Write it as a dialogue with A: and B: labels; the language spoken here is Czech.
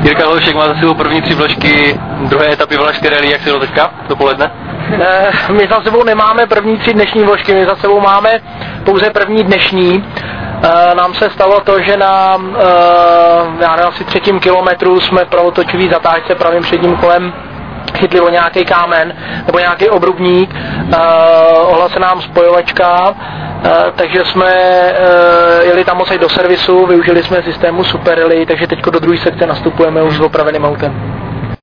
A: Jirka Hloušek má za sebou první 3 vložky druhé etapy Valašské rally, jak se to teďka dopoledne?
B: My za sebou nemáme první 3 dnešní vložky, my za sebou máme pouze první dnešní. Nám se stalo to, že na asi 3. kilometru jsme pravotočivý zatáčce pravým předním kolem chytli o nějaký kámen nebo nějaký obrubník, ohla se nám spojovačka, takže jsme jeli tam odsaď do servisu, využili jsme systému Super Rally, takže teď do druhé sekce nastupujeme už s opraveným autem.